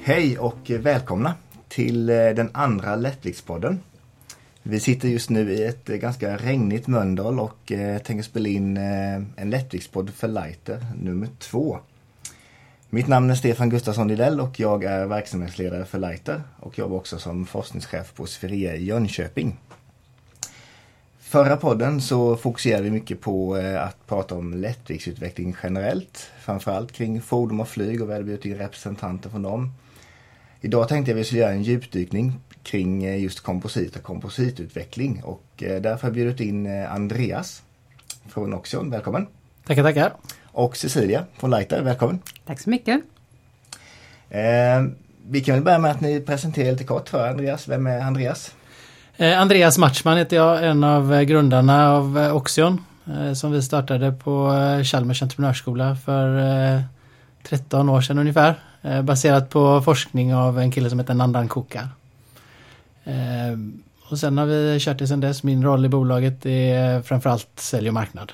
Hej och välkomna till den andra Lättvikspodden. Vi sitter just nu i ett ganska regnigt Mölndal och tänker spela in en Lättvikspodd för Lighter nummer 2. Mitt namn är Stefan Gustafsson Lidell och jag är verksamhetsledare för Lighter och jobbar också som forskningschef på Sferia i Jönköping. Förra podden så fokuserade vi mycket på att prata om lättviktsutveckling generellt, framförallt kring fordon och flyg, och vi hade bjudit in representanter från dem. Idag tänkte jag att vi skulle göra en djupdykning kring just komposit och kompositutveckling, och därför har jag bjudit in Andreas från Oxion, välkommen. Tackar. Och Cecilia från Lighter, välkommen. Tack så mycket. Vi kan väl börja med att ni presenterar lite kort för Andreas. Vem är Andreas? Andreas Matchman heter jag, en av grundarna av Oxion som vi startade på Chalmers entreprenörsskola för 13 år sedan ungefär. Baserat på forskning av en kille som heter Nandan Kokar. Och sen har vi kört det sedan dess. Min roll i bolaget är framförallt sälj och marknad.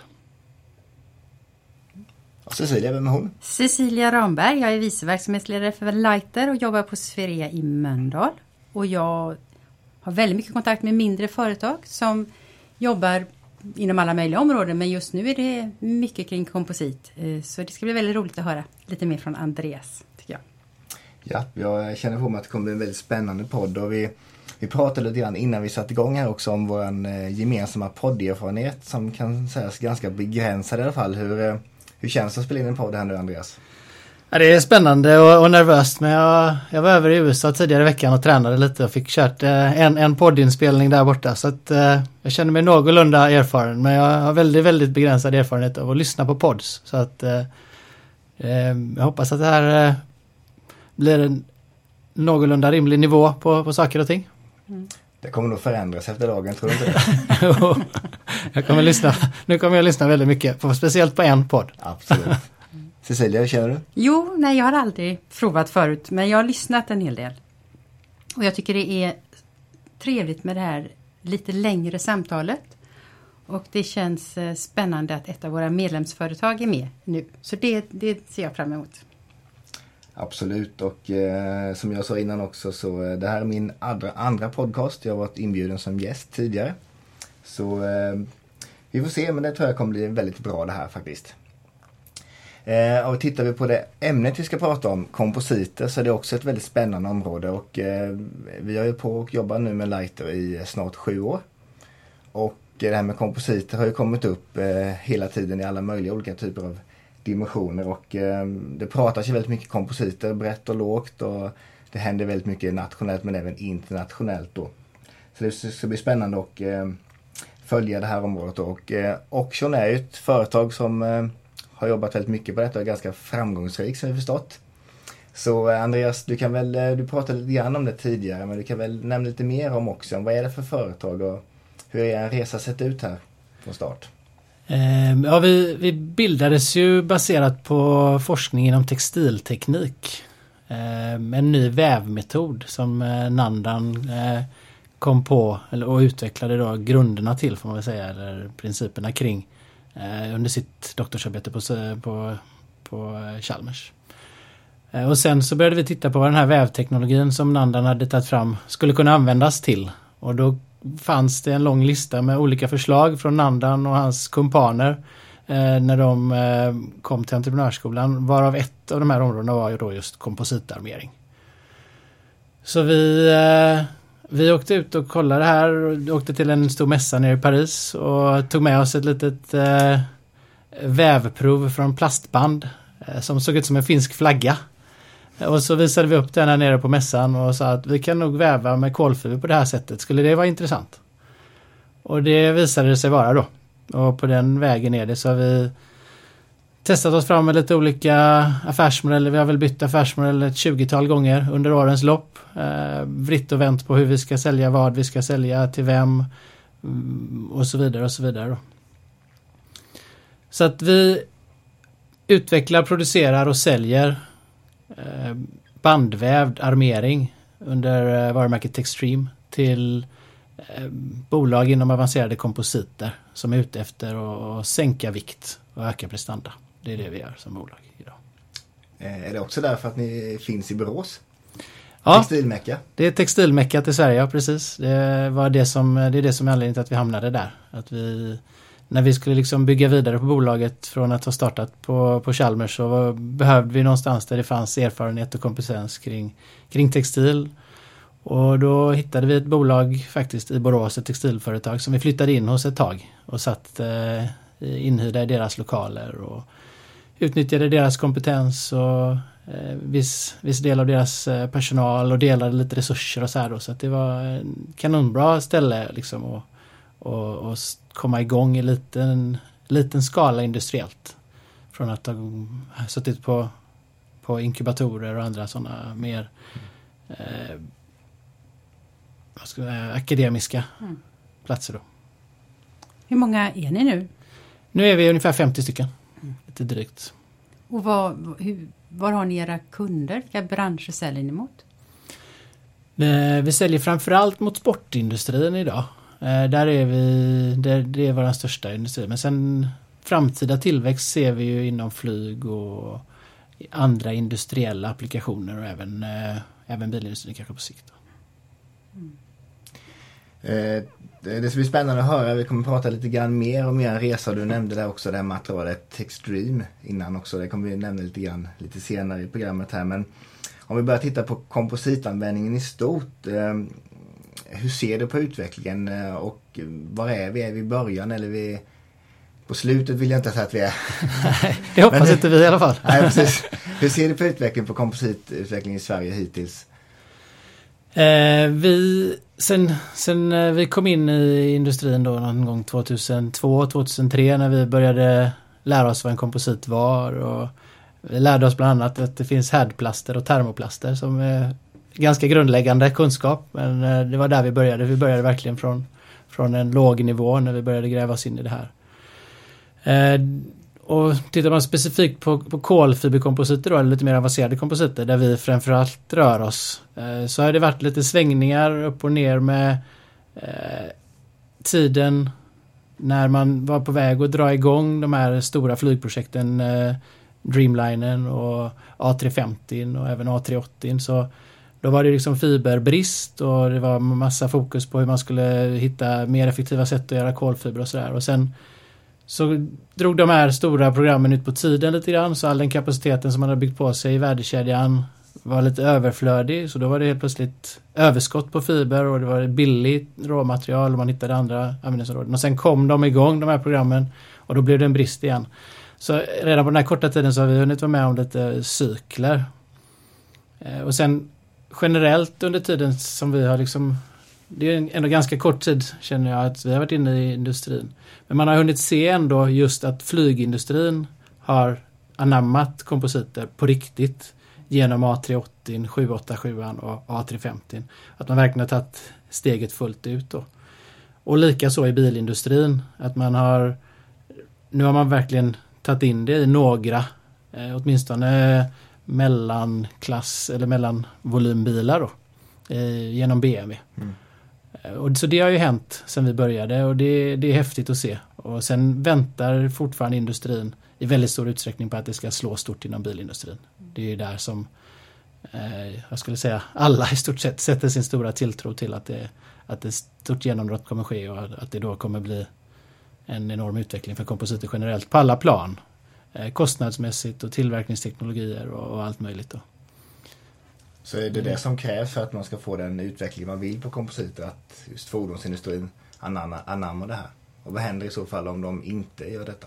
Och Cecilia, vem är hon? Cecilia Ramberg, jag är vice verksamhetsledare för Lighter och jobbar på Sferia i Mölndal. Och jag har väldigt mycket kontakt med mindre företag som jobbar inom alla möjliga områden, men just nu är det mycket kring komposit. Så det ska bli väldigt roligt att höra lite mer från Andreas, tycker jag. Ja, jag känner på mig att det kommer bli en väldigt spännande podd, och vi pratade lite grann innan vi satte igång här också om vår gemensamma podderfarenhet som kan sägas ganska begränsad i alla fall. Hur känns det att spela in en podd här nu, Andreas? Ja, det är spännande och nervöst, men jag var över i USA tidigare i veckan och tränade lite och fick kört en poddinspelning där borta, så att jag känner mig någorlunda erfaren, men jag har väldigt, väldigt begränsad erfarenhet av att lyssna på pods, så att jag hoppas att det här blir en någorlunda rimlig nivå på saker och ting. Det kommer nog förändras efter dagen, tror du inte det? Nu kommer jag lyssna väldigt mycket, speciellt på en podd. Absolut. Cecilia, hur känner du? Jo, nej, jag har aldrig provat förut, men jag har lyssnat en hel del. Och jag tycker det är trevligt med det här lite längre samtalet. Och det känns spännande att ett av våra medlemsföretag är med nu. Så det ser jag fram emot. Absolut, och som jag sa innan också, så det här är min andra podcast. Jag har varit inbjuden som gäst tidigare. Så vi får se, men det tror jag kommer bli väldigt bra det här faktiskt. Och tittar vi på det ämnet vi ska prata om, kompositer, så är det också ett väldigt spännande område, och vi har ju på och jobbar nu med Lighter i snart 7 år. Och det här med kompositer har ju kommit upp hela tiden i alla möjliga olika typer av dimensioner, och det pratas ju väldigt mycket kompositer, brett och lågt, och det händer väldigt mycket nationellt men även internationellt då. Så det ska bli spännande att följa det här området då. Och Oxion är ju ett företag som har jobbat väldigt mycket på detta och är ganska framgångsrik, som vi förstått. Så Andreas, du pratade lite grann om det tidigare, men du kan väl nämna lite mer om Oxion. Vad är det för företag och hur är en resa sett ut här från start? Ja, vi bildades ju baserat på forskning inom textilteknik. En ny vävmetod som Nandan kom på och utvecklade då grunderna till, får man väl säga, eller principerna kring under sitt doktorsarbete på Chalmers. Och sen så började vi titta på vad den här vävteknologin som Nandan hade tagit fram skulle kunna användas till. Och då fanns det en lång lista med olika förslag från Nandan och hans kumpaner när de kom till entreprenörsskolan, varav ett av de här områdena var ju då just kompositarmering. Så vi åkte ut och kollade här och åkte till en stor mässa nere i Paris och tog med oss ett litet vävprov från plastband som såg ut som en finsk flagga. Och så visade vi upp den här nere på mässan och sa att vi kan nog väva med kolfiber på det här sättet. Skulle det vara intressant? Och det visade det sig vara då. Och på den vägen är det, så har vi testat oss fram med lite olika affärsmodeller. Vi har väl bytt affärsmodeller ett 20-tal gånger under årens lopp. Vritt och vänt på hur vi ska sälja, vad vi ska sälja, till vem och så vidare och så vidare då. Så att vi utvecklar, producerar och säljer bandvävd armering under varumärket Textreme till bolag inom avancerade kompositer som är ute efter att sänka vikt och öka prestanda. Det är det vi gör som bolag idag. Är det också därför att ni finns i Borås? Ja, textilmecka. Det är textilmeckat i Sverige, ja, precis. Det är det som är anledningen till att vi hamnade där. Att när vi skulle liksom bygga vidare på bolaget från att ha startat på Chalmers, så behövde vi någonstans där det fanns erfarenhet och kompetens kring textil. Och då hittade vi ett bolag faktiskt i Borås, ett textilföretag som vi flyttade in hos ett tag och satt inhyrda i deras lokaler och utnyttjade deras kompetens och viss del av deras personal och delade lite resurser och så här då. Så att det var en kanonbra ställe liksom och komma igång i liten skala industriellt. Från att ha suttit på inkubatorer och andra sådana mer akademiska platser då. Hur många är ni nu? Nu är vi ungefär 50 stycken. Lite drygt. Och var har ni era kunder? Vilka branscher säljer ni mot? Vi säljer framförallt mot sportindustrin idag. Där är det är vår största industri. Men sen framtida tillväxt ser vi ju inom flyg och andra industriella applikationer och även bilindustrin kanske på sikt. Det ska bli spännande att höra. Vi kommer prata lite grann mer om er resa. Du nämnde där också det här materialet Textream innan också. Det kommer vi nämna lite grann lite senare i programmet här. Men om vi börjar titta på kompositanvändningen i stort. Hur ser du på utvecklingen och var är vi? Är vi i början eller är vi på slutet? Vill jag inte säga att vi är. Nej, det hoppas inte vi i alla fall. Nej, precis. Hur ser du på utvecklingen på kompositutveckling i Sverige hittills? Sen vi kom in i industrin då någon gång 2002-2003 när vi började lära oss vad en komposit var, och vi lärde oss bland annat att det finns härdplaster och termoplaster som är ganska grundläggande kunskap, men det var där vi började. Vi började verkligen från en låg nivå när vi började gräva oss in i det här. Och tittar man specifikt på kolfiberkompositer då, eller lite mer avancerade kompositer där vi framförallt rör oss, så har det varit lite svängningar upp och ner med tiden när man var på väg att dra igång de här stora flygprojekten, Dreamlinen och A350 och även A380, så då var det liksom fiberbrist och det var massa fokus på hur man skulle hitta mer effektiva sätt att göra kolfiber och sådär. Och sen så drog de här stora programmen ut på tiden lite grann, så all den kapaciteten som man hade byggt på sig i värdekedjan var lite överflödig, så då var det helt plötsligt överskott på fiber och det var billigt råmaterial och man hittade andra användningsområden. Och sen kom de igång, de här programmen, och då blev det en brist igen. Så redan på den här korta tiden så har vi hunnit vara med om lite cykler. Och sen generellt under tiden som vi har liksom, det är ändå ganska kort tid känner jag att vi har varit inne i industrin. Men man har hunnit se ändå just att flygindustrin har anammat kompositer på riktigt genom A380, 787 och A350. Att man verkligen har tagit steget fullt ut då. Och lika så i bilindustrin, att nu har man verkligen tagit in det i några, åtminstone mellanklass eller mellanvolymbilar då, genom BMW. Och så det har ju hänt sedan vi började, och det är häftigt att se. Och sen väntar fortfarande industrin i väldigt stor utsträckning på att det ska slå stort inom bilindustrin. Det är ju där som jag skulle säga alla i stort sett sätter sin stora tilltro till att ett stort genombrott kommer ske, och att det då kommer bli en enorm utveckling för kompositer generellt på alla plan. Kostnadsmässigt och tillverkningsteknologier och allt möjligt då. Så är det som krävs för att man ska få den utveckling man vill på kompositer, att just fordonsindustrin anammar det här? Och vad händer i så fall om de inte gör detta?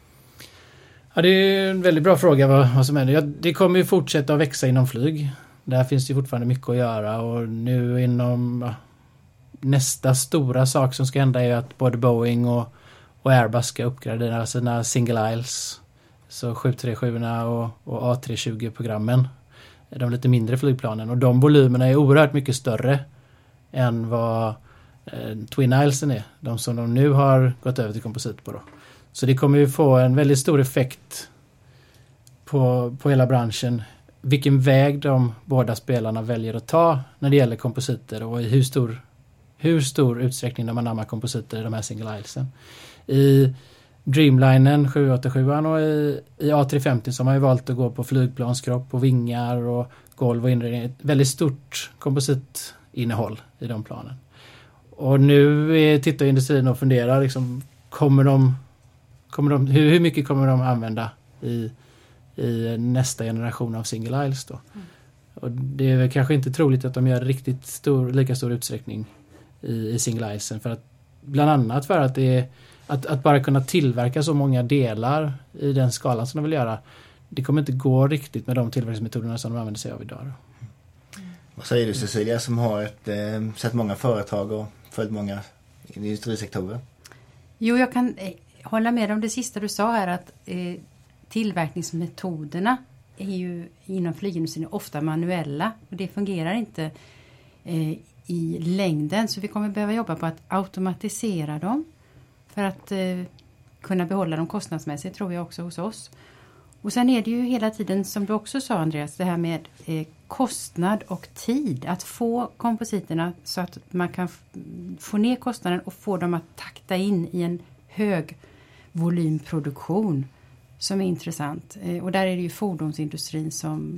Ja, det är en väldigt bra fråga vad som händer. Det kommer ju fortsätta att växa inom flyg. Där finns det ju fortfarande mycket att göra, och nu inom nästa stora sak som ska hända är att både Boeing och Airbus ska uppgradera sina single aisles, så 737 och A320-programmen, de lite mindre flygplanen, och de volymerna är oerhört mycket större än vad Twin aislen är, de som de nu har gått över till komposit på då. Så det kommer ju få en väldigt stor effekt på hela branschen, vilken väg de båda spelarna väljer att ta när det gäller kompositer, och i hur stor utsträckning de anammar kompositer i de här single aislen. Dreamlinen 787 och i A350 som har ju valt att gå på flygplanskropp och vingar och golv och inredning. Ett väldigt stort kompositinnehåll i de planen. Och nu tittar industrin och funderar liksom, hur mycket kommer de använda i nästa generation av single aisles då. Och det är väl kanske inte troligt att de gör riktigt lika stor utsträckning i single aislen, för att bland annat för att det är att bara kunna tillverka så många delar i den skalan som de vill göra, det kommer inte gå riktigt med de tillverkningsmetoderna som de använder sig av idag. Vad säger du, Cecilia, som har sett många företag och följt många industrisektorer? Jo, jag kan hålla med om det sista du sa här, att tillverkningsmetoderna är ju inom flygindustrin ofta manuella och det fungerar inte i längden, så vi kommer behöva jobba på att automatisera dem för att kunna behålla dem kostnadsmässigt, tror jag också hos oss. Och sen är det ju hela tiden, som du också sa Andreas, det här med kostnad och tid. Att få kompositerna så att man kan få ner kostnaden och få dem att takta in i en hög volymproduktion som är intressant. Och där är det ju fordonsindustrin som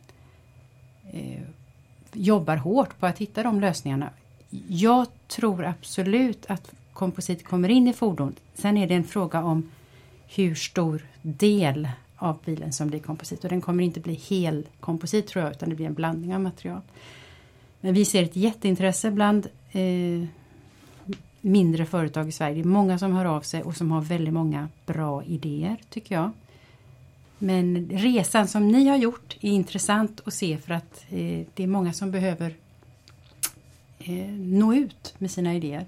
jobbar hårt på att hitta de lösningarna. Jag tror absolut att komposit kommer in i fordon. Sen är det en fråga om hur stor del av bilen som blir komposit. Och den kommer inte bli hel komposit, tror jag, utan det blir en blandning av material. Men vi ser ett jätteintresse bland mindre företag i Sverige. Det är många som hör av sig och som har väldigt många bra idéer, tycker jag. Men resan som ni har gjort är intressant att se, för att det är många som behöver nå ut med sina idéer.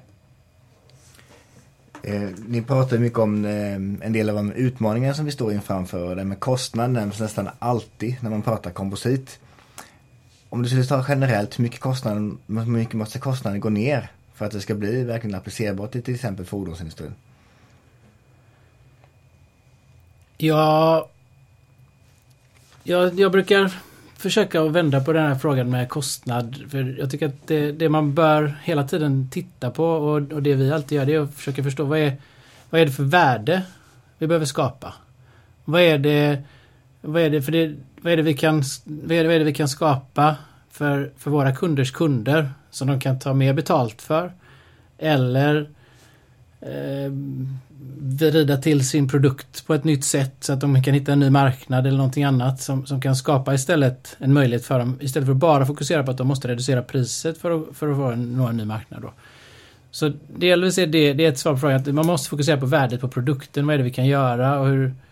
Ni pratar mycket om en del av de utmaningar som vi står inför, och det med kostnaden nämns nästan alltid när man pratar komposit. Om du skulle ta generellt, hur mycket måste kostnaden gå ner för att det ska bli verkligen applicerbart i till exempel fordonsindustrin? Ja, jag brukar försöka att vända på den här frågan med kostnad. För jag tycker att det man bör hela tiden titta på, och det vi alltid gör, det är att försöka förstå vad är det för värde vi behöver skapa. Vad är det vi kan skapa för våra kunders kunder som de kan ta mer betalt för, eller vrida till sin produkt på ett nytt sätt så att de kan hitta en ny marknad eller någonting annat som kan skapa istället en möjlighet för dem, istället för att bara fokusera på att de måste reducera priset för att nå en ny marknad då. Så delvis är det är ett svar på frågan, att man måste fokusera på värdet på produkten, vad är det vi kan göra, och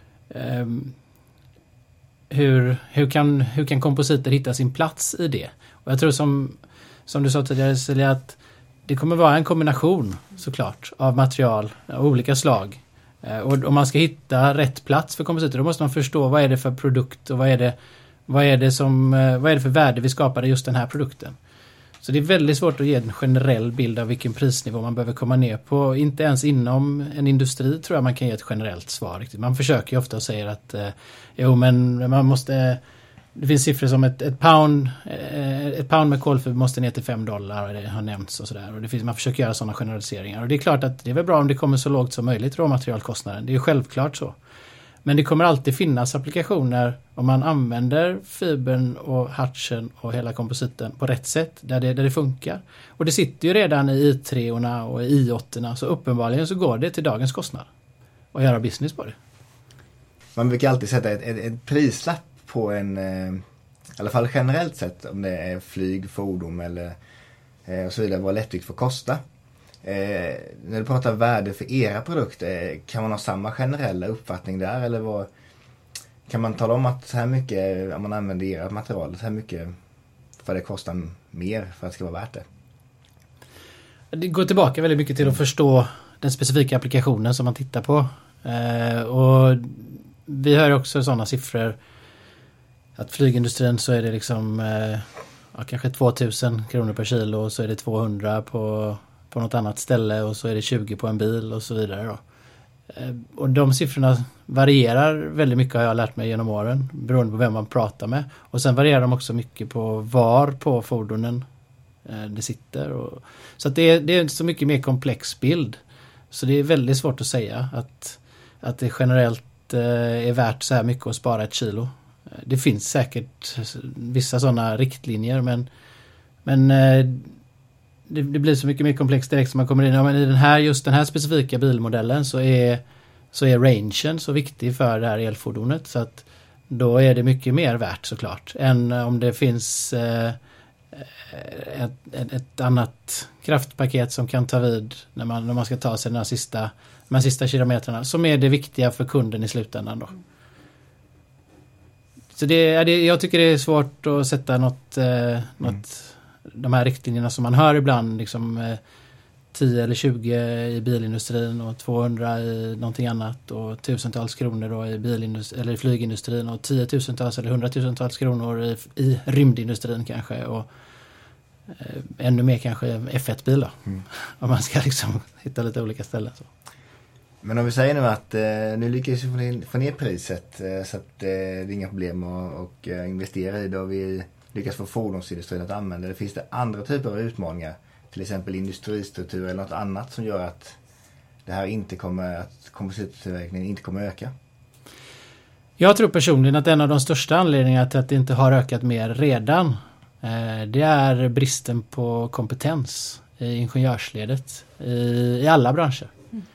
hur kan kompositer hitta sin plats i det. Och jag tror som du sa tidigare, Celia, att det kommer vara en kombination såklart av material av olika slag. Och om man ska hitta rätt plats för kompositer, då måste man förstå vad är det för produkt och vad är det för värde vi skapar i just den här produkten. Så det är väldigt svårt att ge en generell bild av vilken prisnivå man behöver komma ner på. Inte ens inom en industri tror jag man kan ge ett generellt svar. Man försöker ju ofta och säger att men man måste... Det finns siffror som ett pound med kolfiber måste ner till $5, och det har nämnts och sådär. Och man försöker göra sådana generaliseringar. Och det är klart att det är väl bra om det kommer så lågt som möjligt, råmaterialkostnaden. Det är ju självklart så. Men det kommer alltid finnas applikationer om man använder fibern och hatchen och hela kompositen på rätt sätt, där det funkar. Och det sitter ju redan i i3-orna och i i8-orna, så uppenbarligen så går det till dagens kostnad att göra business på det. Man brukar alltid sätta ett prislapp på en, i alla fall generellt sett, om det är flyg, fordon eller och så vidare, vad lättvikt får kosta. När du pratar värde för era produkter, kan man ha samma generella uppfattning där, eller kan man tala om att så här mycket, om man använder era material, så här mycket för det kostar mer för att det ska vara värt det? Det går tillbaka väldigt mycket till att förstå den specifika applikationen som man tittar på. Och vi har också sådana siffror att flygindustrin, så är det liksom kanske 2000 kronor per kilo, och så är det 200 på något annat ställe, och så är det 20 på en bil och så vidare då. Och de siffrorna varierar väldigt mycket, har jag lärt mig genom åren, beroende på vem man pratar med. Och sen varierar de också mycket på var på fordonen det sitter. Så att det är så mycket mer komplex bild. Så det är väldigt svårt att säga att att det generellt är värt så här mycket att spara 1 kilo. Det finns säkert vissa sådana riktlinjer, men det blir så mycket mer komplext direkt som man kommer in. Ja, men i just den här specifika bilmodellen så är rangen så viktig för det här elfordonet, så att då är det mycket mer värt såklart än om det finns ett annat kraftpaket som kan ta vid när man ska ta sig de här sista kilometrarna, som är det viktiga för kunden i slutändan då. Så jag tycker det är svårt att sätta något de här riktlinjerna som man hör ibland, liksom 10 eller 20 i bilindustrin och 200 i någonting annat och tusentals kronor då i eller i flygindustrin och 10-tusentals eller 100-tusentals kronor i rymdindustrin kanske, och ännu mer kanske F1-bil då. Om man ska liksom hitta lite olika ställen så. Men om vi säger nu att nu lyckas vi få ner priset så att det är inga problem att investera i det, och vi lyckas få fordonsindustrin att använda det. Finns det andra typer av utmaningar, till exempel industristruktur eller något annat som gör att det här att komposittillverkningen inte kommer öka? Jag tror personligen att en av de största anledningarna till att det inte har ökat mer redan, det är bristen på kompetens i ingenjörsledet i alla branscher.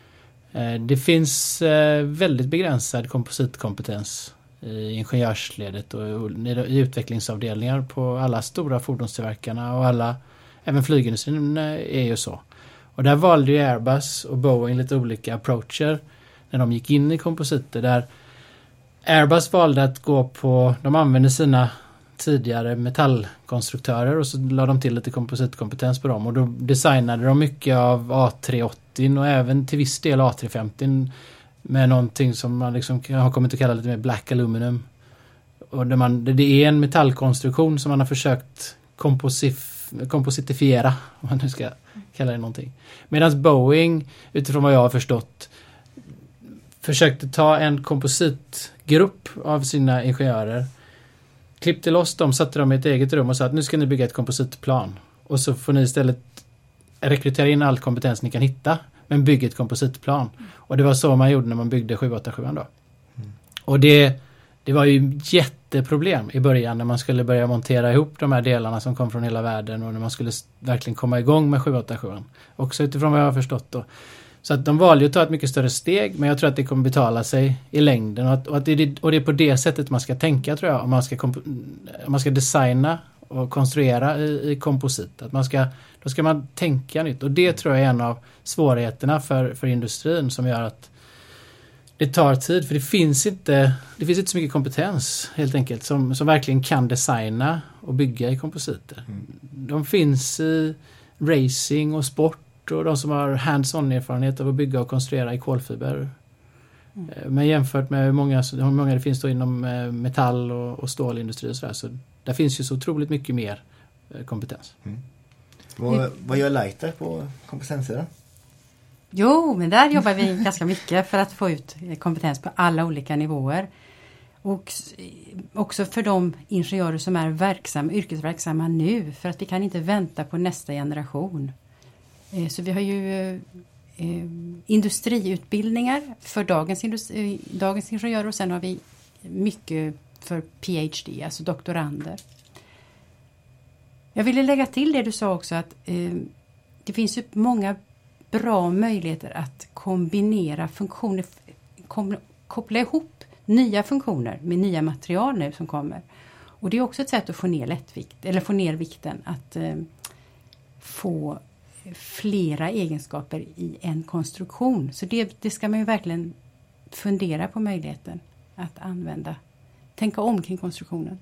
Det finns väldigt begränsad kompositkompetens i ingenjörsledet och i utvecklingsavdelningar på alla stora fordonstillverkarna, och även flygindustrin är ju så. Och där valde ju Airbus och Boeing lite olika approacher när de gick in i kompositer, där Airbus valde att de använde sina tidigare metallkonstruktörer och så la de till lite kompositkompetens på dem, och då designade de mycket av A380 och även till viss del A350 med någonting som man liksom har kommit att kalla lite mer black aluminum, och det är en metallkonstruktion som man har försökt kompositifiera, om man nu ska kalla det någonting. Medan Boeing, utifrån vad jag har förstått, försökte ta en kompositgrupp av sina ingenjörer, klippte loss dem, satte dem i ett eget rum och sa att nu ska ni bygga ett kompositplan. Och så får ni istället rekrytera in all kompetens ni kan hitta, men bygga ett kompositplan. Och det var så man gjorde när man byggde 787 då. Och det var ju jätteproblem i början när man skulle börja montera ihop de här delarna som kom från hela världen, och när man skulle verkligen komma igång med 787. Också utifrån vad jag har förstått då. Så att de valde att ta ett mycket större steg, men jag tror att det kommer betala sig i längden, och det är på det sättet man ska tänka, tror jag, om man ska designa och konstruera i komposit. Då ska man tänka nytt, och det tror jag är en av svårigheterna för industrin, som gör att det tar tid, för det finns inte så mycket kompetens helt enkelt som verkligen kan designa och bygga i kompositer. De finns i racing och sport, och de som har hands-on erfarenhet av att bygga och konstruera i kolfiber. Men jämfört med hur många det finns då inom metall och stålindustri och sådär, så där finns ju så otroligt mycket mer kompetens. Vad gör Lighter på kompetenssidan? Jo, men där jobbar vi ganska mycket för att få ut kompetens på alla olika nivåer. Och också för de ingenjörer som är yrkesverksamma nu, för att vi kan inte vänta på nästa generation. Så vi har ju industriutbildningar för dagens ingenjörer, och sen har vi mycket för PhD, alltså doktorander. Jag ville lägga till det du sa också, att det finns ju många bra möjligheter att kombinera funktioner, koppla ihop nya funktioner med nya material nu som kommer. Och det är också ett sätt att få ner vikten, att få flera egenskaper i en konstruktion. Så det ska man ju verkligen fundera på, möjligheten att tänka om kring konstruktionen.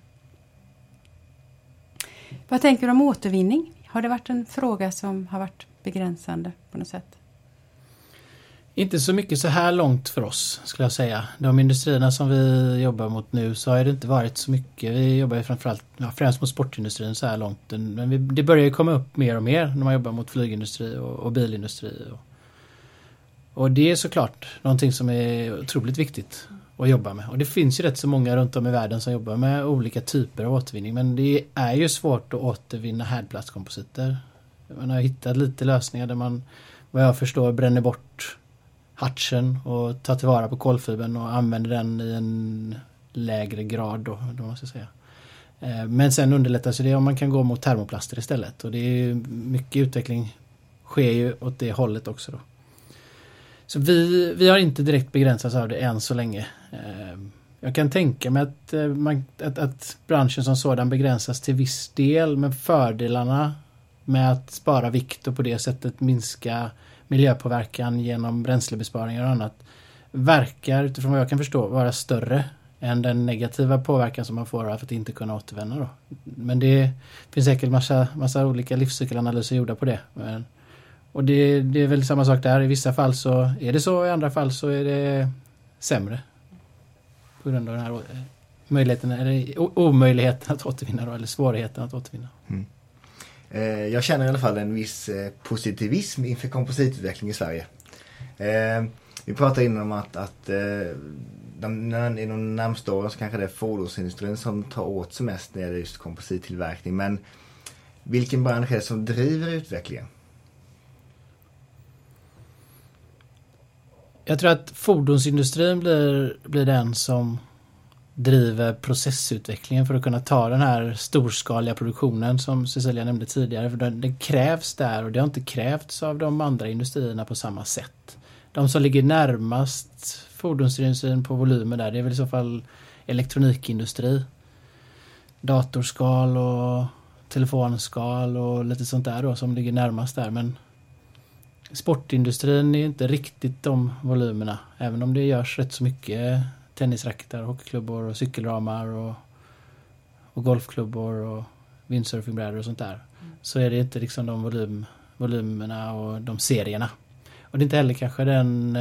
Vad tänker du om återvinning? Har det varit en fråga som har varit begränsande på något sätt? Inte så mycket så här långt för oss, skulle jag säga. De industrierna som vi jobbar mot nu, så har det inte varit så mycket. Vi jobbar ju främst mot sportindustrin så här långt. Men det börjar ju komma upp mer och mer när man jobbar mot flygindustri och bilindustri. Och det är såklart någonting som är otroligt viktigt att jobba med. Och det finns ju rätt så många runt om i världen som jobbar med olika typer av återvinning. Men det är ju svårt att återvinna härdplastkompositer. Man har hittat lite lösningar där man, vad jag förstår, bränner bort hatchen och tar tillvara på kolfibern och använder den i en lägre grad då måste jag säga. Men sen underlättas det om man kan gå mot termoplaster istället. Och det är ju mycket utveckling sker ju åt det hållet också då. Så vi har inte direkt begränsats av det än så länge. Jag kan tänka mig att branschen som sådan begränsas till viss del, men fördelarna med att spara vikt och på det sättet minska miljöpåverkan genom bränslebesparingar och annat verkar utifrån vad jag kan förstå vara större än den negativa påverkan som man får av att inte kunna återvända då. Men det finns säkert massa olika livscykelanalyser gjorda på det. Och det är väl samma sak där. I vissa fall så är det så, i andra fall så är det sämre. På grund av den här möjligheten, eller omöjligheten att återvinna då, eller svårigheten att återvinna. Mm. Jag känner i alla fall en viss positivism inför kompositutveckling i Sverige. Vi pratade innan om att i de närmaste åren så kanske det är fordonsindustrin som tar åt sig mest när det är just komposittillverkning. Men vilken bransch är det som driver utvecklingen? Jag tror att fordonsindustrin blir den som driver processutvecklingen för att kunna ta den här storskaliga produktionen som Cecilia nämnde tidigare. För det krävs där och det har inte krävts av de andra industrierna på samma sätt. De som ligger närmast fordonsindustrin på volymer där, det är väl i så fall elektronikindustri, datorskal och telefonskal och lite sånt där då som ligger närmast där. Men sportindustrin är inte riktigt de volymerna, även om det görs rätt så mycket tennisracktar, hockeyklubbor och cykelramar och golfklubbor och windsurfingbrädor och sånt där. Så är det inte liksom de volymerna och de serierna. Och det är inte heller kanske den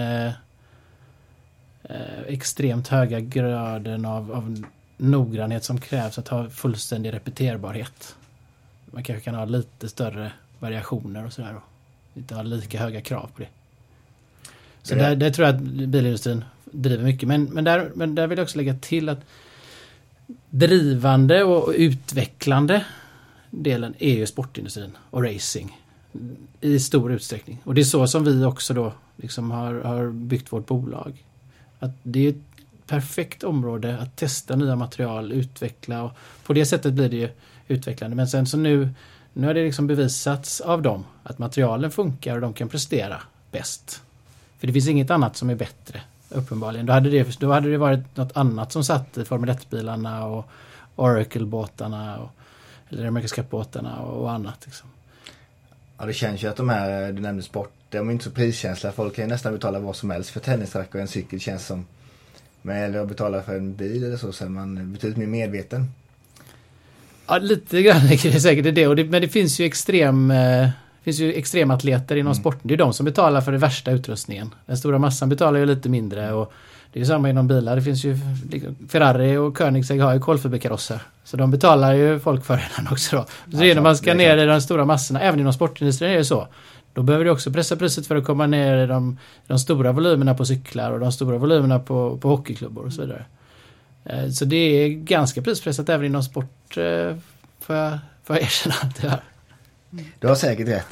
extremt höga graden av noggrannhet som krävs att ha fullständig repeterbarhet. Man kanske kan ha lite större variationer och sådär då. Inte ha lika höga krav på det. Så där tror jag att bilindustrin driver mycket. Men där vill jag också lägga till att drivande och utvecklande delen är ju sportindustrin och racing i stor utsträckning. Och det är så som vi också då liksom har byggt vårt bolag. Att det är ett perfekt område att testa nya material, utveckla och på det sättet blir det ju utvecklande. Men sen så nu har det liksom bevisats av dem att materialen funkar och de kan prestera bäst. För det finns inget annat som är bättre, uppenbarligen. Då hade det varit något annat som satt i Formel 1-bilarna och Oracle-båtarna eller American Cup-båtarna och annat. Liksom. Ja, det känns ju att de här, du nämnde sport, de är inte så priskänsliga. Folk kan ju nästan betala vad som helst för tennisrack och en cykel känns som. Men eller att betala för en bil eller så är man betydligt mer medveten. Ja, lite grann är det säkert det. Men det finns ju extrematleter inom sporten. Det är de som betalar för den värsta utrustningen. Den stora massan betalar ju lite mindre och det är ju samma inom bilar. Det finns ju Ferrari och Koenigsegg har ju kolfiberkarosser. Så de betalar ju folk för den också då. Så det är när man ska ner i de stora massorna, även inom sportindustrin är det så. Då behöver du också pressa priset för att komma ner i de stora volymerna på cyklar och de stora volymerna på hockeyklubbor och så vidare. Så det är ganska prispressat även inom sport får jag erkänna att det här. Du har säkert rätt.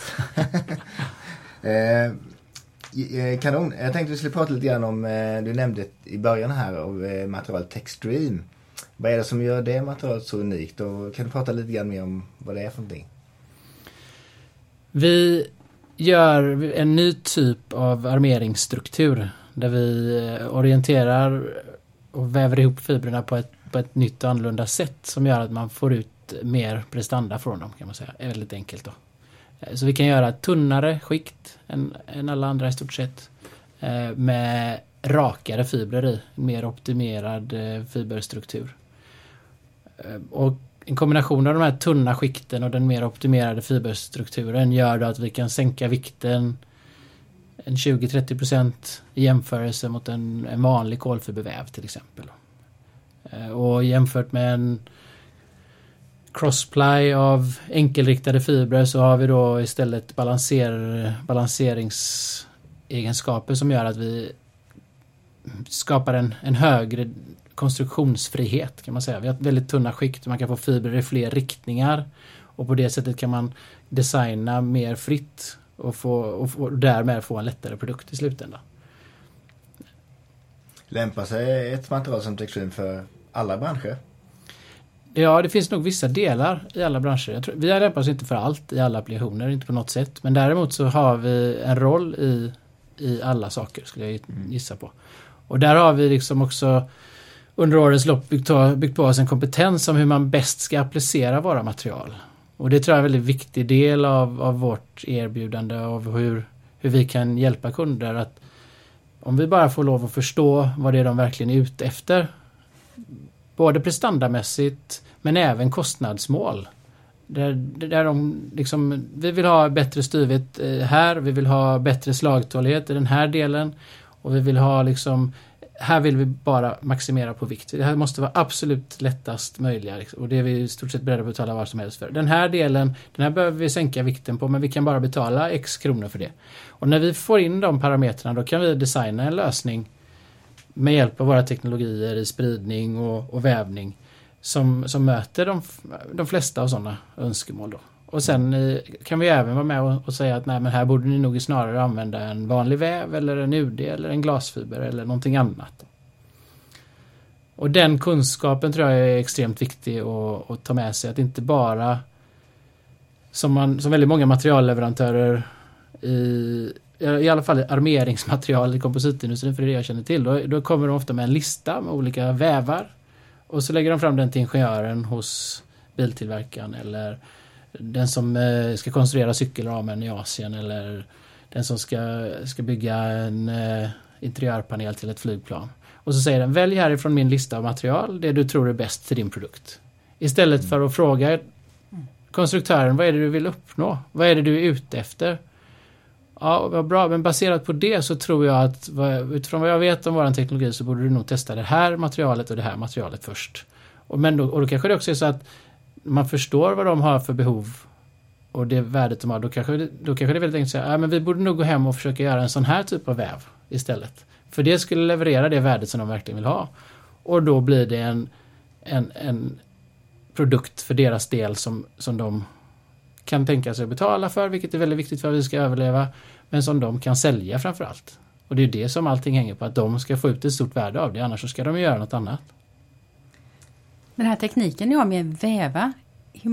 Kanon. Jag tänkte vi skulle prata lite grann om, du nämnde i början här av materialet Techstream. Vad är det som gör det materialet så unikt? Och kan du prata lite grann mer om vad det är för någonting? Vi gör en ny typ av armeringsstruktur där vi orienterar och väver ihop fibrerna på ett nytt och annorlunda sätt som gör att man får ut mer prestanda från dem, kan man säga. Det är väldigt enkelt då. Så vi kan göra tunnare skikt än alla andra i stort sett med rakare fibrer i, en mer optimerad fiberstruktur. Och en kombination av de här tunna skikten och den mer optimerade fiberstrukturen gör då att vi kan sänka vikten en 20-30% i jämförelse mot en vanlig kolfiberväv till exempel. Och jämfört med en crossply av enkelriktade fibrer så har vi då istället balanseringsegenskaper som gör att vi skapar en högre konstruktionsfrihet, kan man säga. Vi har väldigt tunna skikt, man kan få fibrer i fler riktningar och på det sättet kan man designa mer fritt och därmed få en lättare produkt i slutändan. Lämpar sig ett material som Techstream för alla branscher? Ja, det finns nog vissa delar i alla branscher. Vi har lämpat oss inte för allt i alla applikationer, inte på något sätt. Men däremot så har vi en roll i alla saker, skulle jag gissa på. Och där har vi liksom också under årens lopp byggt på oss en kompetens om hur man bäst ska applicera våra material. Och det tror jag är en väldigt viktig del av vårt erbjudande av hur vi kan hjälpa kunder. Att om vi bara får lov att förstå vad det är de verkligen är ute efter, både prestandamässigt men även kostnadsmål. Där de liksom, vi vill ha bättre styrvidd här, vi vill ha bättre slagtålighet i den här delen och vi vill ha liksom, här vill vi bara maximera på vikt. Det här måste vara absolut lättast möjliga liksom, och det är vi i stort sett beredda på att betala vad som helst för. Den här delen, den här behöver vi sänka vikten på, men vi kan bara betala x kronor för det. Och när vi får in de parametrarna, då kan vi designa en lösning med hjälp av våra teknologier i spridning och vävning som möter de flesta av sådana önskemål då. Och sen kan vi även vara med och säga att nej, men här borde ni nog snarare använda en vanlig väv eller en UD eller en glasfiber eller någonting annat. Och den kunskapen tror jag är extremt viktig att ta med sig. Att inte bara som väldigt många materialleverantörer i alla fall armeringsmaterial i kompositindustrin, för det är det jag känner till. Då kommer de ofta med en lista med olika vävar och så lägger de fram den till ingenjören hos biltillverkaren eller den som ska konstruera cykelramen i Asien eller den som ska bygga en interiörpanel till ett flygplan. Och så säger den, välj härifrån min lista av material det du tror är bäst till din produkt. Istället för att fråga konstruktören, vad är det du vill uppnå? Vad är det du är ute efter? Ja, vad bra, men baserat på det så tror jag att utifrån vad jag vet om vår teknologi så borde du nog testa det här materialet och det här materialet först. Och då kanske det också är så att man förstår vad de har för behov och det värdet de har. Då kanske det är väldigt enkelt att säga, men vi borde nog gå hem och försöka göra en sån här typ av väv istället. För det skulle leverera det värdet som de verkligen vill ha. Och då blir det en produkt för deras del som de kan tänka sig att betala för, vilket är väldigt viktigt för att vi ska överleva, men som de kan sälja framför allt. Och det är det som allting hänger på, att de ska få ut ett stort värde av det, annars så ska de göra något annat. Den här tekniken ni har med väva, hur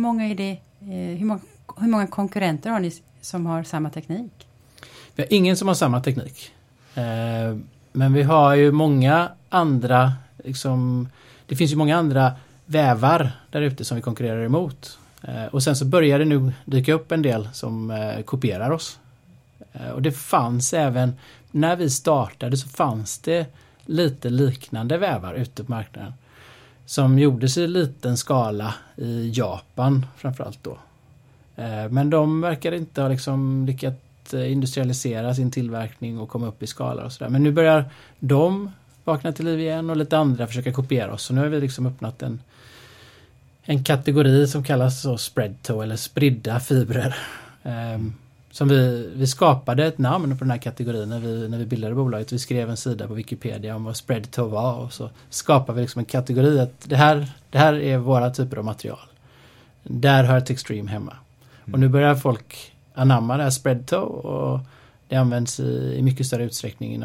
många konkurrenter har ni som har samma teknik? Vi har ingen som har samma teknik. Men vi har ju många andra, liksom, det finns ju många andra vävar där ute som vi konkurrerar emot. Och sen så börjar det nu dyka upp en del som kopierar oss. Och det fanns även, när vi startade så fanns det lite liknande vävar ute på marknaden. Som gjordes i liten skala i Japan framförallt då. Men de verkar inte ha liksom lyckats industrialisera sin tillverkning och komma upp i skala och sådär. Men nu börjar de vakna till liv igen och lite andra försöka kopiera oss. Så nu har vi liksom öppnat en kategori som kallas så spread toe eller spridda fibrer. Som vi skapade ett namn på den här kategorin när vi bildade bolaget. Vi skrev en sida på Wikipedia om vad spread toe var och så skapade vi liksom en kategori att det här är våra typer av material. Där hör Techstream hemma. Och nu börjar folk anamma det här spread toe och det används i mycket större utsträckning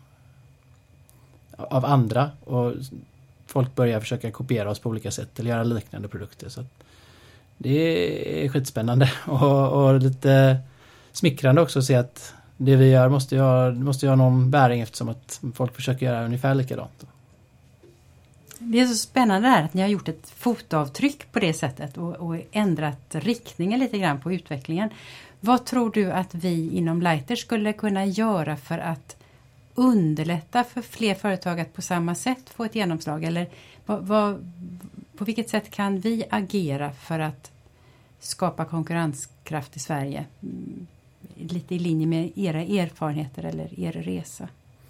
av andra och folk börjar försöka kopiera oss på olika sätt eller göra liknande produkter. Så att det är skitspännande och lite smickrande också att se att det vi gör måste ha någon bäring eftersom att folk försöker göra ungefär likadant. Det är så spännande här att ni har gjort ett fotavtryck på det sättet och ändrat riktningen lite grann på utvecklingen. Vad tror du att vi inom Lighter skulle kunna göra för att underlätta för fler företag att på samma sätt få ett genomslag? Eller på vilket sätt kan vi agera för att skapa konkurrenskraft i Sverige? Lite i linje med era erfarenheter eller er resa.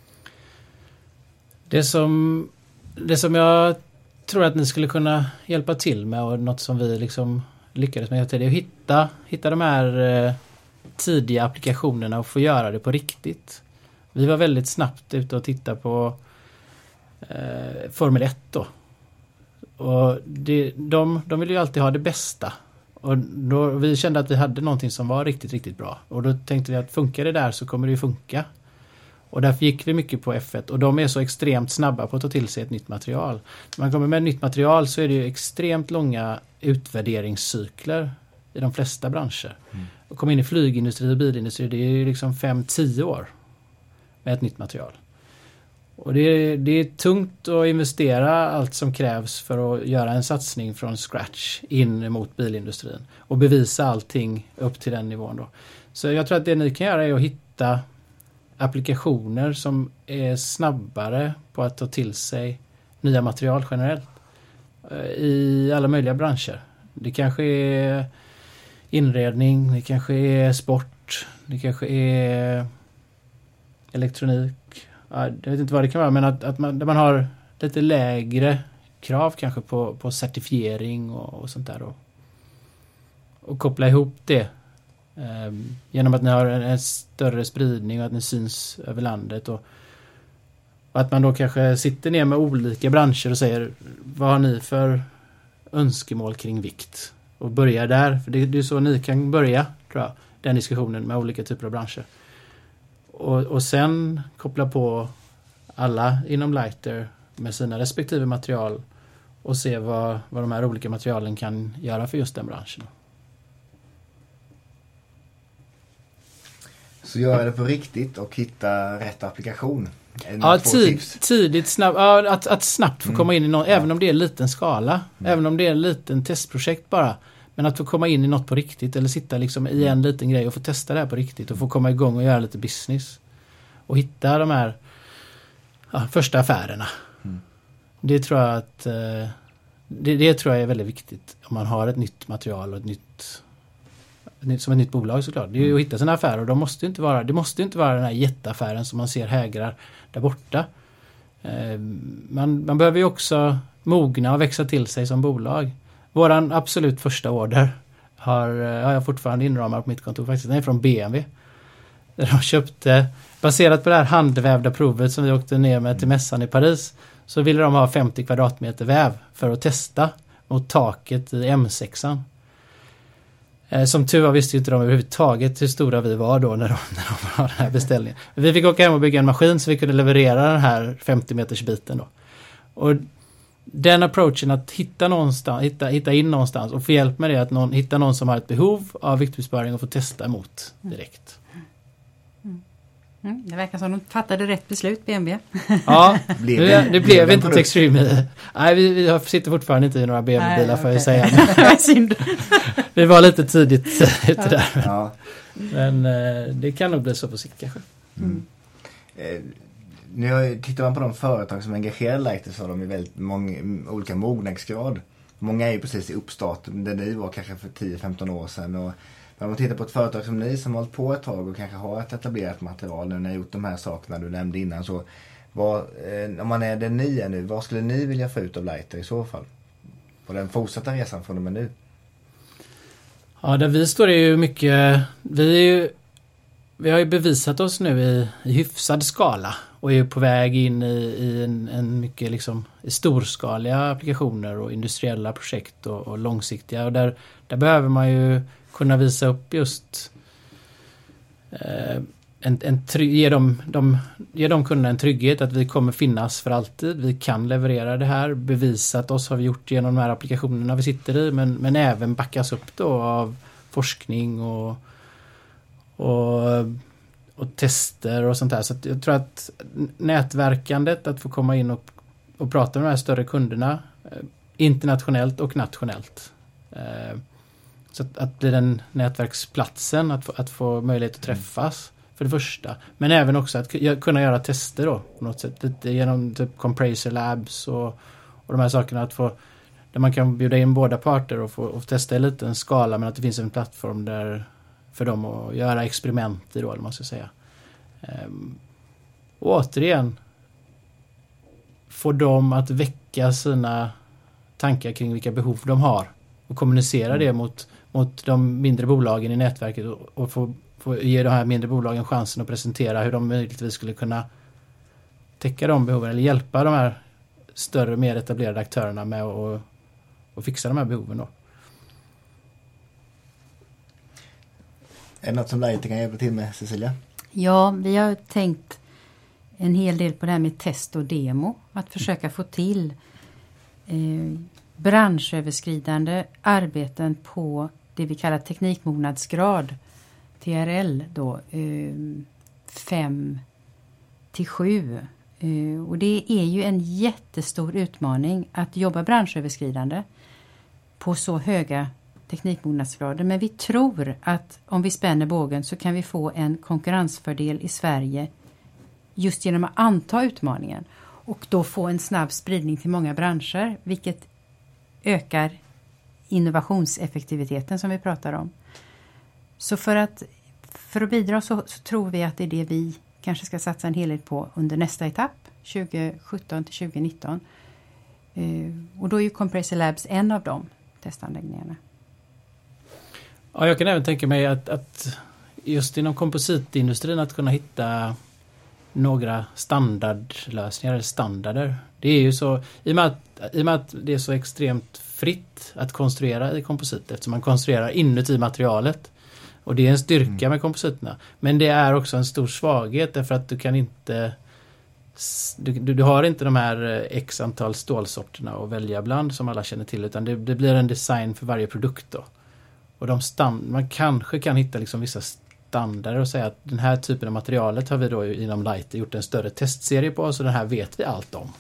Det som jag tror att ni skulle kunna hjälpa till med och något som vi liksom lyckades med är att hitta de här tidiga applikationerna och få göra det på riktigt. Vi var väldigt snabbt ute och titta på Formel 1 då. Och de vill ju alltid ha det bästa. Och då, vi kände att vi hade någonting som var riktigt, riktigt bra. Och då tänkte vi att funkar det där så kommer det ju funka. Och därför gick vi mycket på F1 och de är så extremt snabba på att ta till sig ett nytt material. När man kommer med ett nytt material så är det ju extremt långa utvärderingscykler i de flesta branscher. Och komma in i flygindustri och bilindustri, det är ju liksom 5-10 år med ett nytt material. Och det är tungt att investera allt som krävs för att göra en satsning från scratch in mot bilindustrin och bevisa allting upp till den nivån då. Så jag tror att det ni kan göra är att hitta applikationer som är snabbare på att ta till sig nya material generellt i alla möjliga branscher. Det kanske är inredning, det kanske är sport, det kanske är elektronik. Jag vet inte vad det kan vara, men att man har lite lägre krav kanske på certifiering och sånt där. Och koppla ihop det genom att ni har en större spridning och att ni syns över landet. Och att man då kanske sitter ner med olika branscher och säger vad har ni för önskemål kring vikt? Och börja där, för det är så ni kan börja, tror jag, den diskussionen med olika typer av branscher. Och sen koppla på alla inom Lighter med sina respektive material och se vad de här olika materialen kan göra för just den branschen. Så göra det på riktigt och hitta rätt applikation. Ja, tidigt, snabbt. Ja, att snabbt få komma in i något, även om det är en liten skala. Även om det är en liten testprojekt bara. Men att få komma in i något på riktigt eller sitta liksom i en liten grej och få testa det här på riktigt och få komma igång och göra lite business. Och hitta de här första affärerna. Det tror jag att det tror jag är väldigt viktigt om man har ett nytt material och som ett nytt bolag såklart. Det är ju att hitta sina affärer och det måste inte vara den här jätteaffären som man ser hägrar där borta. Man behöver ju också mogna och växa till sig som bolag. Våran absolut första order har jag fortfarande inramad på mitt kontor faktiskt. Den är från BMW. Där de köpte, baserat på det här handvävda provet som vi åkte ner med till mässan i Paris, så ville de ha 50 kvadratmeter väv för att testa mot taket i M6an. Som tur var visste inte de överhuvudtaget hur stora vi var då när de var den här beställningen. Vi fick åka hem och bygga en maskin så vi kunde leverera den här 50 meters biten då. Och den approachen att hitta in någonstans och få hjälp med det, att hitta någon som har ett behov av viktbesparing och få testa emot direkt. Det verkar som de fattade rätt beslut, BMW. Ja, det blev inte ett Extreme. Nej, vi sitter fortfarande inte i några BMW-bilar för att säga. Synd. Vi var lite tidigt ute där. Ja. Men det kan nog bli så på sikt kanske. Nu tittar man på de företag som engagerar Lighter så har de ju väldigt många olika mognadsgrad. Många är ju precis i uppstarten där ni var kanske för 10-15 år sedan. Och när man tittar på ett företag som ni som har hållit på ett tag och kanske har ett etablerat material när ni har gjort de här sakerna du nämnde innan, så om man är där ni är nu, vad skulle ni vilja få ut av Lighter i så fall? På den fortsatta resan från och med nu? Ja, där vi står är ju mycket, vi har ju bevisat oss nu i hyfsad skala och är på väg in i en mycket liksom i storskaliga applikationer och industriella projekt och långsiktiga, och där behöver man ju kunna visa upp just ge de kunderna en trygghet att vi kommer finnas för alltid. Vi kan leverera det här. Bevisat oss har vi gjort genom de här applikationerna vi sitter i, men även backas upp då av forskning och tester och sånt där. Så att jag tror att nätverkandet, att få komma in och prata med de här större kunderna internationellt och nationellt. Så att bli den nätverksplatsen, att få möjlighet att träffas för det första. Men även också att kunna göra tester då på något sätt. Lite genom typ Compressor Labs och de här sakerna, att få, där man kan bjuda in båda parter och få testa i liten skala, men att det finns en plattform där för dem att göra experiment i då, eller man ska säga. Och återigen få dem att väcka sina tankar kring vilka behov de har och kommunicera det mot de mindre bolagen i nätverket och få ge de här mindre bolagen chansen att presentera hur de möjligtvis skulle kunna täcka de behoven eller hjälpa de här större, mer etablerade aktörerna med att fixa de här behoven då. Är det något som Lighter kan hjälpa till med, Cecilia? Ja, vi har tänkt en hel del på det här med test och demo. Att försöka få till branschöverskridande arbeten på det vi kallar teknikmognadsgrad, TRL då, 5 till 7. Och det är ju en jättestor utmaning att jobba branschöverskridande på så höga teknikmognadsgrader. Men vi tror att om vi spänner bågen så kan vi få en konkurrensfördel i Sverige just genom att anta utmaningen. Och då få en snabb spridning till många branscher, vilket ökar innovationseffektiviteten som vi pratar om. Så för att bidra så tror vi att det är det vi kanske ska satsa en helhet på under nästa etapp, 2017 till 2019. Och då är ju Compressor Labs en av de testanläggningarna. Ja, jag kan även tänka mig att just inom kompositindustrin att kunna hitta några standardlösningar eller standarder. Det är ju så, i och med att det är så extremt fritt att konstruera i komposit, eftersom man konstruerar inuti materialet. Och det är en styrka med kompositerna. Men det är också en stor svaghet därför att du kan inte du har inte de här x antal stålsorterna att välja bland som alla känner till, utan det blir en design för varje produkt då. Och man kanske kan hitta liksom vissa standarder och säga att den här typen av materialet har vi då inom Lighter gjort en större testserie på, så den här vet vi allt om.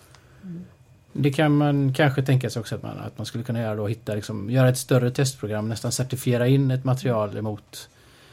Det kan man kanske tänka sig också att man skulle kunna göra då, göra ett större testprogram, nästan certifiera in ett material emot,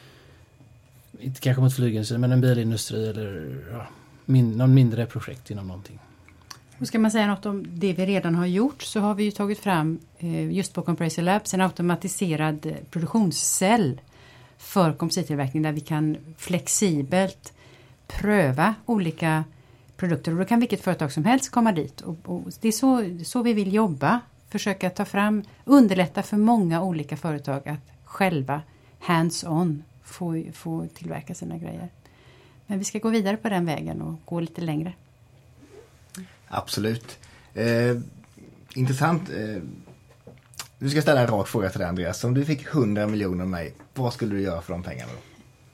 inte kanske mot flygindustri, men en bilindustri eller någon mindre projekt inom någonting. Och ska man säga något om det vi redan har gjort, så har vi ju tagit fram just på Compressor Labs en automatiserad produktionscell för komposittillverkning där vi kan flexibelt pröva olika produkter, och då kan vilket företag som helst komma dit, och det är så vi vill jobba, försöka ta fram, underlätta för många olika företag att själva hands-on få tillverka sina grejer. Men vi ska gå vidare på den vägen och gå lite längre. Absolut. Intressant. Du ska ställa en rak fråga till dig, Andreas. Om du fick 100 miljoner av mig, vad skulle du göra för de pengarna då?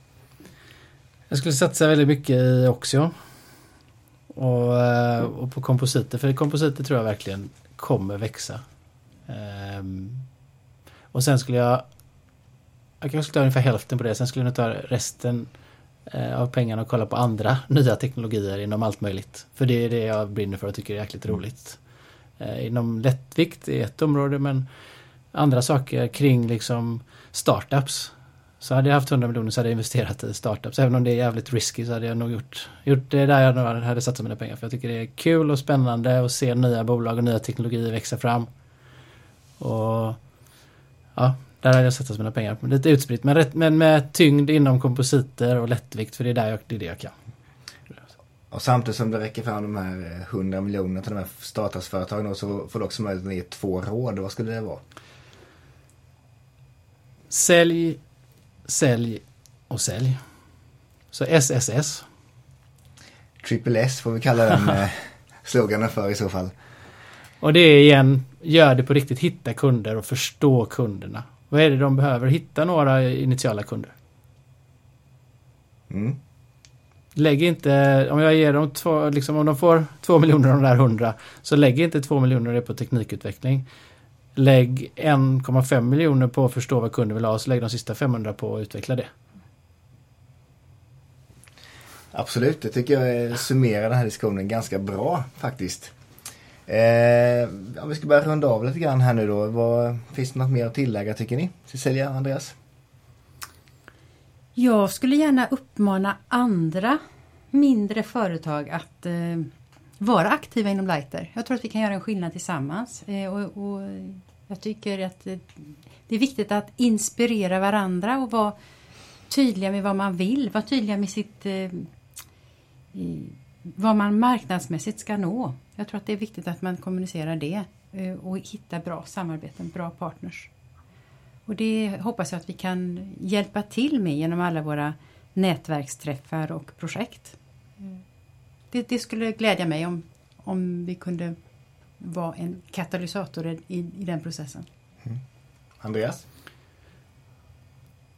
Jag skulle satsa väldigt mycket i Oxio och på kompositer. För kompositer tror jag verkligen kommer växa. Och sen skulle jag kanske ta ungefär hälften på det. Sen skulle jag ta resten av pengarna och kolla på andra nya teknologier inom allt möjligt. För det är det jag brinner för och tycker är jäkligt roligt. Inom lättvikt är ett område, men andra saker kring liksom startups. Så hade jag haft 100 miljoner så hade jag investerat i startups. Även om det är jävligt risky så hade jag nog gjort det där jag hade satsat mina pengar. För jag tycker det är kul och spännande att se nya bolag och nya teknologier växa fram. Och ja, där hade jag satsat mina pengar. Lite utspritt, men med tyngd inom kompositer och lättvikt, för det är det jag kan. Och samtidigt som det räcker fram de här 100 miljoner till de här startupsföretagen, så får du också möjlighet att ge 2 råd. Vad skulle det vara? Sälj och sälj. Så SSS. Triple S får vi kalla den sloganen för i så fall. Och det är igen, gör det på riktigt, hitta kunder och förstå kunderna. Vad är det de behöver? Hitta några initiala kunder. Lägg inte, om jag ger dem om de får 2 miljoner av de där 100, så lägg inte 2 miljoner på teknikutveckling. Lägg 1,5 miljoner på att förstå vad kunden vill ha, så lägg de sista 500 på att utveckla det. Absolut, det tycker jag summerar den här diskussionen ganska bra faktiskt. Om vi ska börja runda av lite grann här nu då. Finns det något mer att tillägga tycker ni? Cecilia, Andreas? Jag skulle gärna uppmana andra mindre företag att vara aktiva inom Lighter. Jag tror att vi kan göra en skillnad tillsammans. Och jag tycker att det är viktigt att inspirera varandra och vara tydliga med vad man vill. Vara tydliga med vad man marknadsmässigt ska nå. Jag tror att det är viktigt att man kommunicerar det och hittar bra samarbeten, bra partners. Och det hoppas jag att vi kan hjälpa till med genom alla våra nätverksträffar och projekt. Det skulle glädja mig om vi kunde vara en katalysator i den processen. Andreas?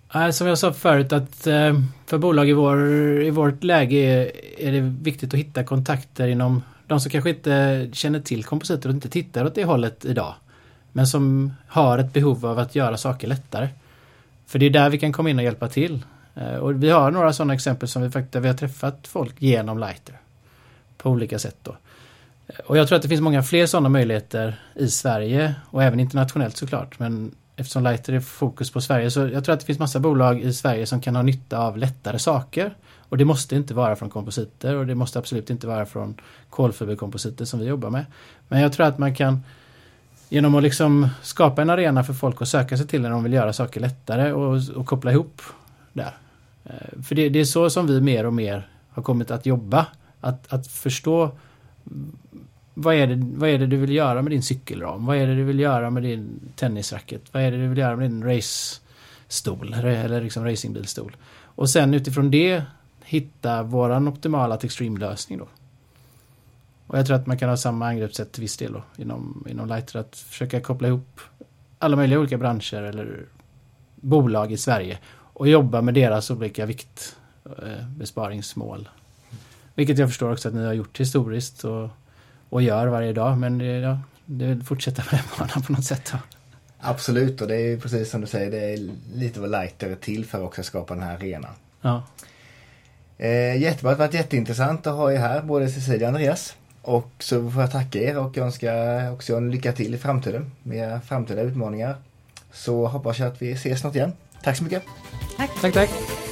Som jag sa förut att för bolag i vårt läge är det viktigt att hitta kontakter inom de som kanske inte känner till kompositer och inte tittar åt det hållet idag. Men som har ett behov av att göra saker lättare. För det är där vi kan komma in och hjälpa till. Och vi har några sådana exempel som vi har träffat folk genom Lighter. På olika sätt då. Och jag tror att det finns många fler sådana möjligheter i Sverige och även internationellt såklart. Men eftersom Lighter är fokus på Sverige så jag tror att det finns massa bolag i Sverige som kan ha nytta av lättare saker. Och det måste inte vara från kompositer och det måste absolut inte vara från kolfiberkompositer som vi jobbar med. Men jag tror att man kan genom att liksom skapa en arena för folk att söka sig till när de vill göra saker lättare och koppla ihop där. För det är så som vi mer och mer har kommit att jobba. Att förstå vad är det du vill göra med din cykelram? Vad är det du vill göra med din tennisracket? Vad är det du vill göra med din race-stol eller liksom racingbilstol? Och sen utifrån det hitta våran optimala Extreme-lösning då. Och jag tror att man kan ha samma angreppssätt till viss del då, inom Lighter, att försöka koppla ihop alla möjliga olika branscher eller bolag i Sverige och jobba med deras olika viktbesparingsmål. Vilket jag förstår också att ni har gjort historiskt och gör varje dag, men det fortsätter med den banan på något sätt då. Absolut, och det är precis som du säger, det är lite vad Lighter är till för att också skapa den här arenan. Ja. Jättebra, det har varit jätteintressant att ha er här, både Cecilia och Andreas. Och så får jag tacka er och önska också en lycka till i framtiden med framtida utmaningar. Så hoppas jag att vi ses snart igen. Tack så mycket. Tack. Tack.